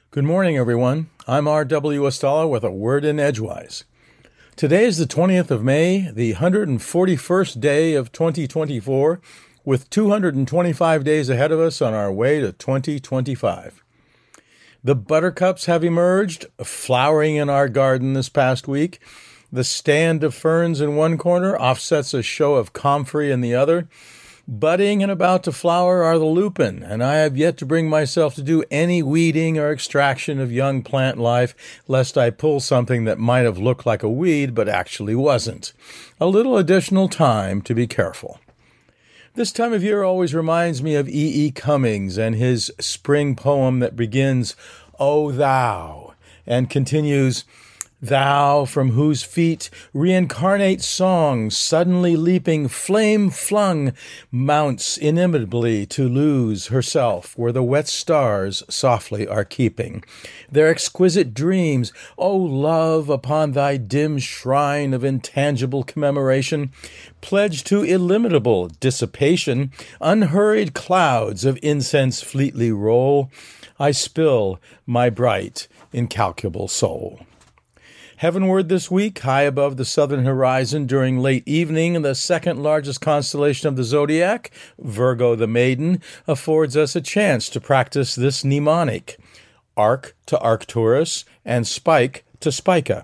Good morning, everyone. I'm R.W. Estala with a word in Edgewise. Today is the 20th of May, the 141st day of 2024, with 225 days ahead of us on our way to 2025. The buttercups have emerged, flowering in our garden this past week. The stand of ferns in one corner offsets a show of comfrey in the other. Budding and about to flower are the lupin, and I have yet to bring myself to do any weeding or extraction of young plant life, lest I pull something that might have looked like a weed but actually wasn't. A little additional time to be careful. This time of year always reminds me of E. Cummings and his spring poem that begins, "O thou," and continues, "Thou from whose feet reincarnate song, suddenly leaping, flame-flung, mounts inimitably to lose herself where the wet stars softly are keeping their exquisite dreams, O love, upon thy dim shrine of intangible commemoration, pledged to illimitable dissipation, unhurried clouds of incense fleetly roll, I spill my bright, incalculable soul." Heavenward this week, high above the southern horizon during late evening, the second largest constellation of the zodiac, Virgo the Maiden, affords us a chance to practice this mnemonic: Arc to Arcturus and Spike to Spica.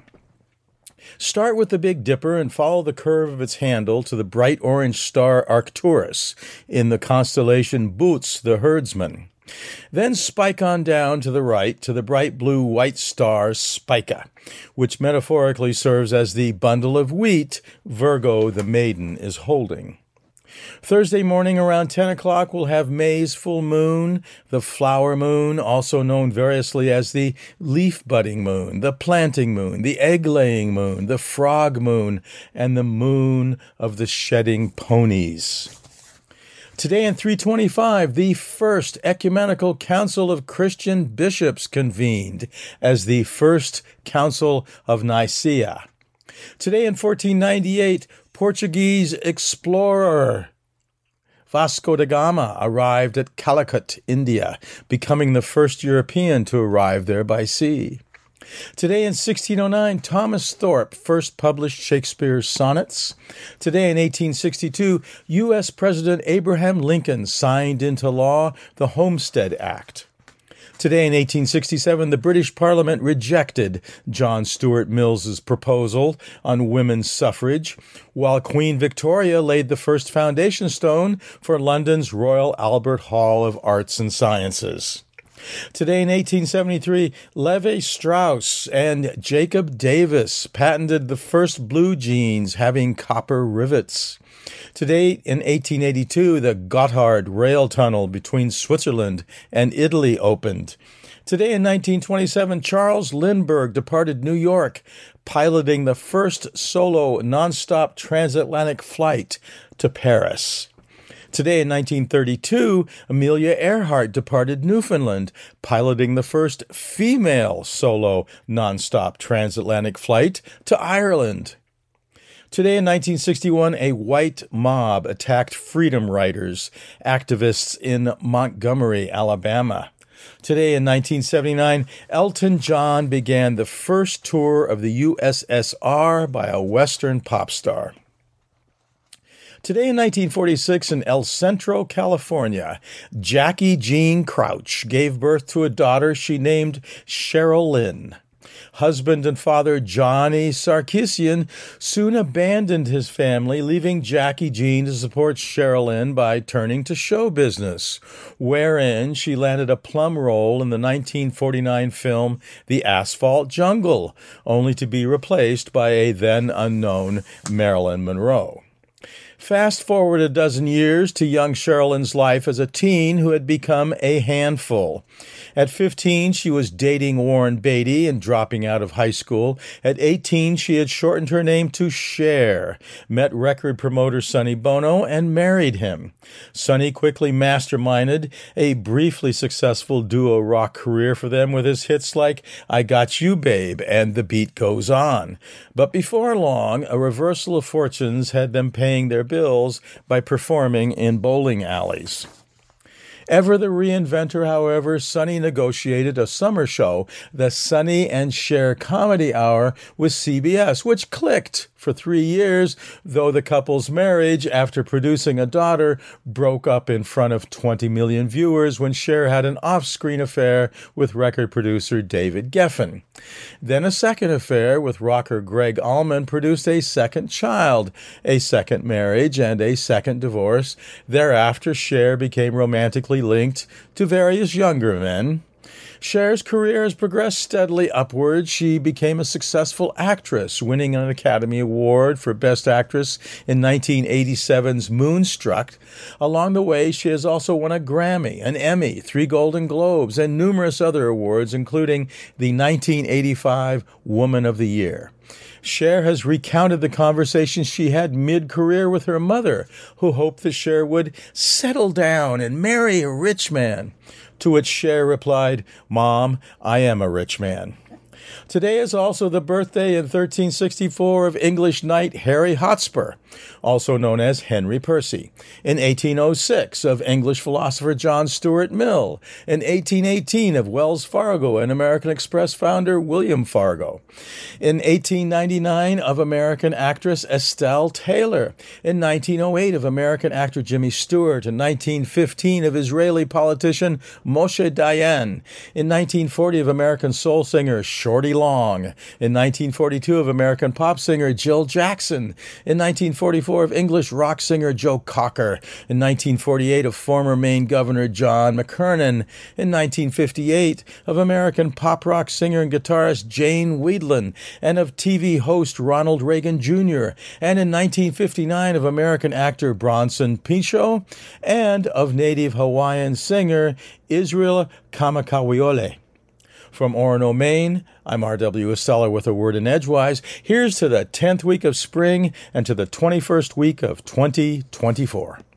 Start with the Big Dipper and follow the curve of its handle to the bright orange star Arcturus in the constellation Boots the herdsman. Then spike on down to the right to the bright blue-white star Spica, which metaphorically serves as the bundle of wheat Virgo the Maiden is holding. Thursday morning around 10 o'clock, we'll have May's full moon, the flower moon, also known variously as the leaf-budding moon, the planting moon, the egg-laying moon, the frog moon, and the moon of the shedding ponies. Today in 325, the First Ecumenical Council of Christian Bishops convened as the First Council of Nicaea. Today in 1498, Portuguese explorer Vasco da Gama arrived at Calicut, India, becoming the first European to arrive there by sea. Today in 1609, Thomas Thorpe first published Shakespeare's sonnets. Today in 1862, U.S. President Abraham Lincoln signed into law the Homestead Act. Today in 1867, the British Parliament rejected John Stuart Mills's proposal on women's suffrage, while Queen Victoria laid the first foundation stone for London's Royal Albert Hall of Arts and Sciences. Today in 1873, Levi Strauss and Jacob Davis patented the first blue jeans having copper rivets. Today in 1882, the Gotthard Rail Tunnel between Switzerland and Italy opened. Today in 1927, Charles Lindbergh departed New York, piloting the first solo nonstop transatlantic flight to Paris. Today in 1932, Amelia Earhart departed Newfoundland, piloting the first female solo nonstop transatlantic flight to Ireland. Today in 1961, a white mob attacked freedom riders, activists in Montgomery, Alabama. Today in 1979, Elton John began the first tour of the USSR by a Western pop star. Today in 1946 in El Centro, California, Jackie Jean Crouch gave birth to a daughter she named Cheryl Lynn. Husband and father Johnny Sarkisian soon abandoned his family, leaving Jackie Jean to support Cheryl Lynn by turning to show business, wherein she landed a plum role in the 1949 film The Asphalt Jungle, only to be replaced by a then unknown Marilyn Monroe. Fast forward a dozen years to young Cheryl Lynn's life as a teen who had become a handful. At 15, she was dating Warren Beatty and dropping out of high school. At 18, she had shortened her name to Cher, met record promoter Sonny Bono, and married him. Sonny quickly masterminded a briefly successful duo rock career for them with his hits like I Got You, Babe, and The Beat Goes On. But before long, a reversal of fortunes had them paying their bills by performing in bowling alleys. Ever the reinventor, however, Sonny negotiated a summer show, the Sonny and Cher Comedy Hour, with CBS, which clicked for 3 years, though the couple's marriage, after producing a daughter, broke up in front of 20 million viewers when Cher had an off-screen affair with record producer David Geffen. Then a second affair with rocker Greg Allman produced a second child, a second marriage, and a second divorce. Thereafter, Cher became romantically linked to various younger men. Cher's career has progressed steadily upward. She became a successful actress, winning an Academy Award for Best Actress in 1987's Moonstruck. Along the way, she has also won a Grammy, an Emmy, 3 Golden Globes, and numerous other awards, including the 1985 Woman of the Year. Cher has recounted the conversations she had mid-career with her mother, who hoped that Cher would settle down and marry a rich man. To which Cher replied, "Mom, I am a rich man." Today is also the birthday in 1364 of English knight Harry Hotspur, also known as Henry Percy. In 1806 of English philosopher John Stuart Mill. In 1818 of Wells Fargo and American Express founder William Fargo. In 1899 of American actress Estelle Taylor. In 1908 of American actor Jimmy Stewart. In 1915 of Israeli politician Moshe Dayan. In 1940 of American soul singer Shorty Long. In 1942 of American pop singer Jill Jackson. In 1944 of English rock singer Joe Cocker. In 1948 of former Maine Governor John McKernan. In 1958 of American pop rock singer and guitarist Jane Wiedlin, and of TV host Ronald Reagan Jr., and in 1959 of American actor Bronson Pinchot, and of native Hawaiian singer Israel Kamakawiole. From Orono, Maine, I'm R.W. Estella with a word in Edgewise. Here's to the 10th week of spring and to the 21st week of 2024.